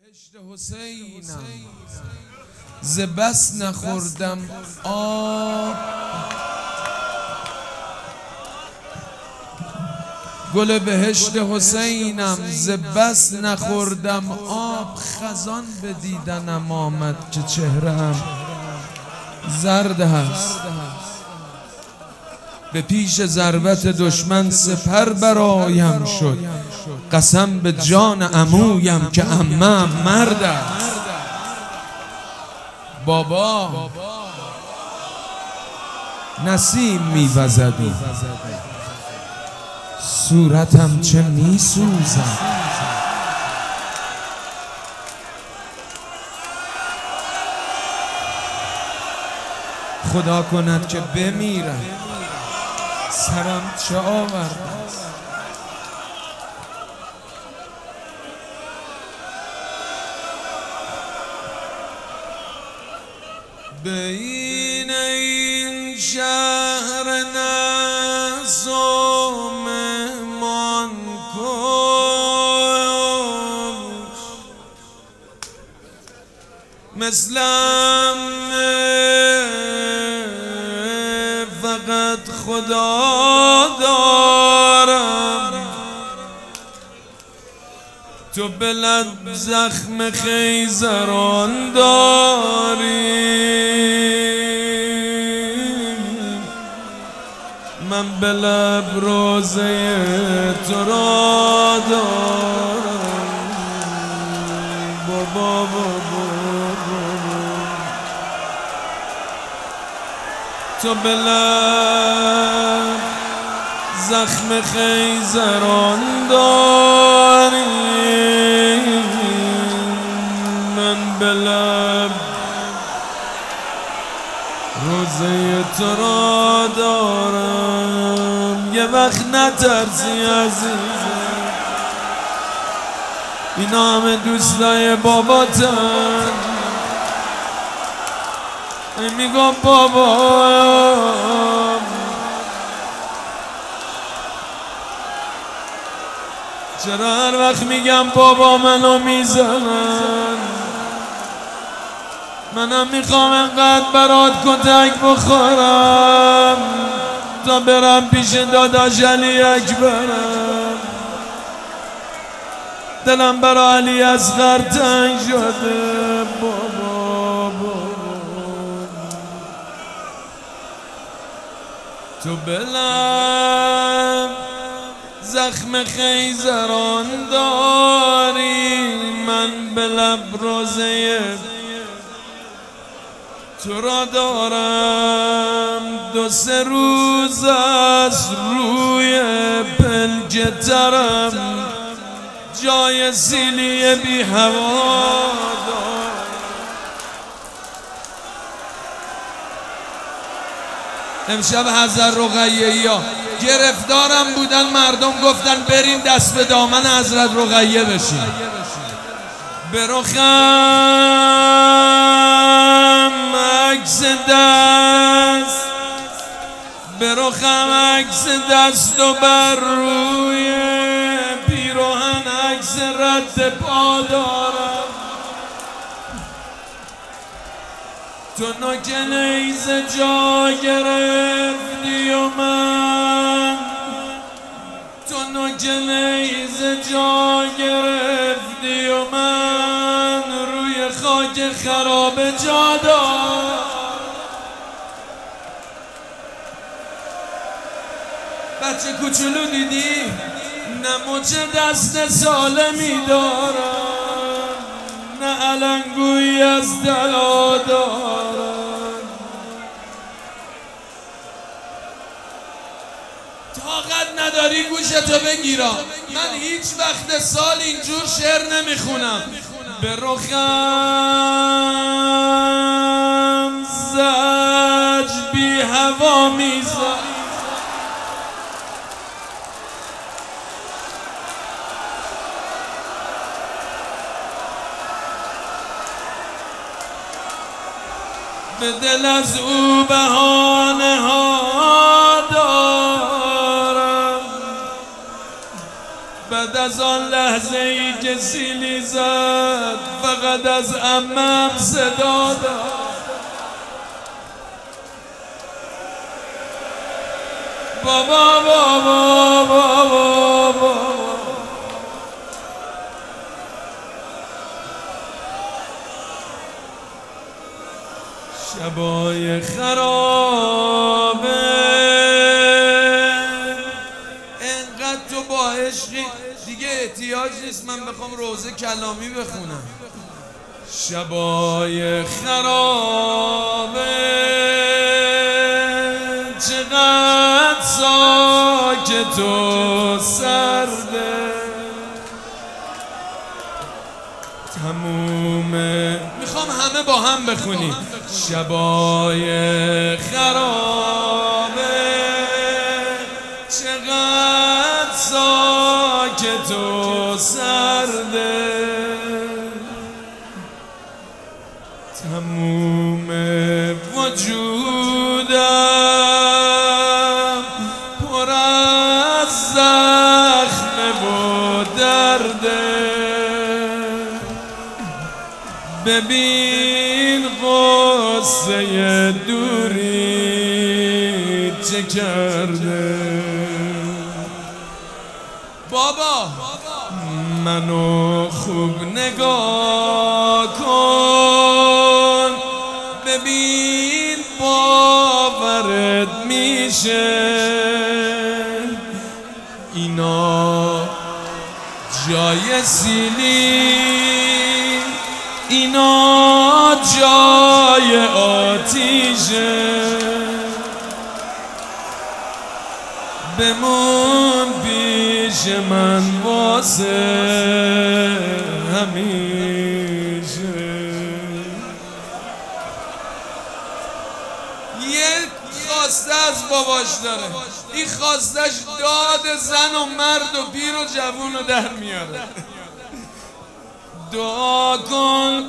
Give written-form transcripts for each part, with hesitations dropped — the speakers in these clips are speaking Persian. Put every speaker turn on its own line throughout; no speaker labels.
بهشت حسینم ز بس نخوردم آب، گل بهشت حسینم ز بس نخوردم آب. خزان به دیدنم آمد که چهره‌ام زرد هست، به پیش ضربت دشمن سپر برایم شد. قسم به جان عمویم که عمم مرد است. بابا نسیم می‌وزد، صورتم چه می‌سوزد. خدا کند که بمیرم، سرم چه آورد است. بین این شهر نظم من کن، مثلم فقط خدا دارم. تو به لب زخم خیزران داری، من به لب روزه تو را دارم. بابا تو به لب زخم خیزران داری، من به لب روزه تو را دارم. یه وقت نترسی عزیزم، اینا همه دوستای باباتن. میگم بابا چرا هر وقت میگم بابا منو میزنن؟ منم میخوام انقدر برات کتک بخورم تا برم پیش داداش علی اکبرم. دلم برا علی اصغر تنگ شده. بابا تو بلم زخم خیزران داری، من به لب روزه تو را دارم. 2-3 روز از روی پلکترم جای سیلی بی هوا دارم. امشب حضرت رقیه ها گرفتارم بودن، مردم گفتن بریم دست به دامن حضرت رقیه بشیم. به رخم عکس دست، به رخم عکس دست و بر روی پیراهن عکس رد پا دارم. تو نوک نیزه جا گرفتی و من، تو نوک نیزه جا گرفتی و من روی خاک خراب جا دارم. بچه کوچولو دیدی؟ نه مچ دست سالمی دارم، نه علنگویی از طلا دارم. طاقت نداری گوشتو بگیرم، من هیچ وقت سال اینجور شعر نمیخونم. به رخم زج بی هوا میزن، به دل از او بهانه ها دارم. بعد از آن لحظه ای که سیلی زد فقط از عمم صدا داد بابا بابا بابا بابا. شبای خرابه انقدر تو با عشقی دیگه احتیاج نیست من بخوام روزه کلامی بخونم. شبای خرابه چقدر ساکت و سرده تمومه میخوام همه با هم بخونیم. شبای خرابه چقدر ساکت و سرده تموم وجودم پر از زخم و درده ببین قصه دوری چه کرده بابا منو خوب نگاه کن ببین باورت میشه اینا جای سیلی اینا جای آتیشه بمون پیش من واسه همیشه. یه خواسته از باباش داره این خواستش داد زن و مرد و پیر و جوون رو در میاره. دعا کن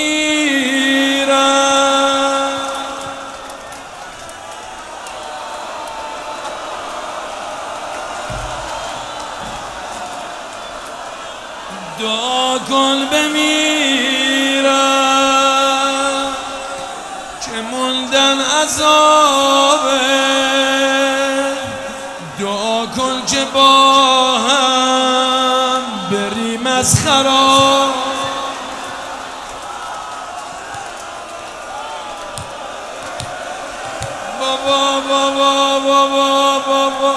بمیرم دعا کن بمیرم که موندن عذابه دعا کن که با هم بریم از خراب بابا بابا بابا بابا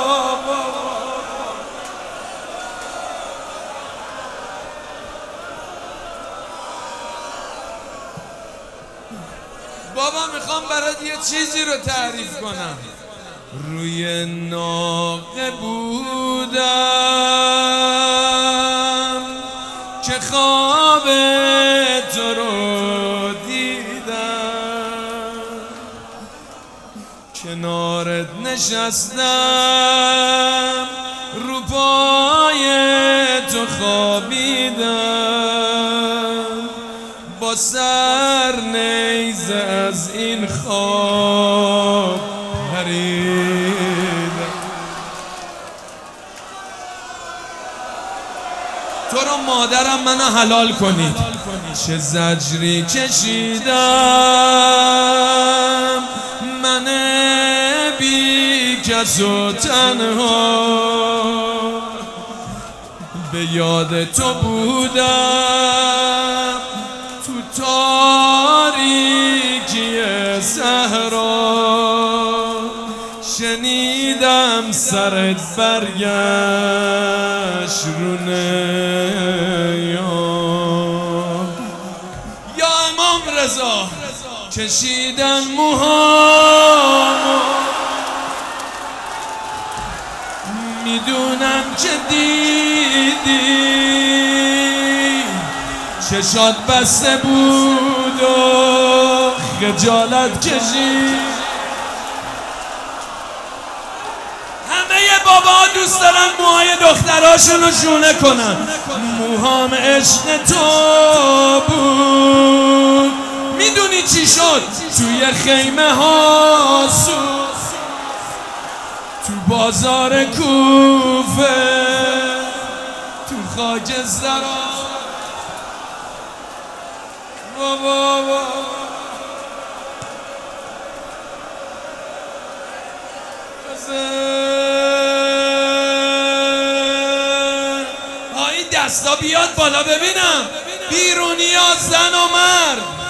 بابا میخوام برات یه چیزی رو تعریف کنم. روی ناقه بودم که خواب تو رو دیدم کنارت نشستم رو پای تو خوابیدم با سر نیزه از این خواب پریدم تو رو مادرم منو حلال کنید چه زجری کشیدم من بی کس و تنها به یاد تو بودم تو تاریکی صحرا شنیدم سرت برگشت رو نیام یا امام رضا کشیدن موهامو میدونم که دیدی چشات بسته بود و خجالت کشید همه بابا دوست دارن موهای دختراشون رو شونه کنن موهام عشق تو بود میدونی چی شد توی خیمه ها تو بازار کوفه تو خاکسترا بابا این دستا بیاد بالا ببینم بیرونی ها زن و مرد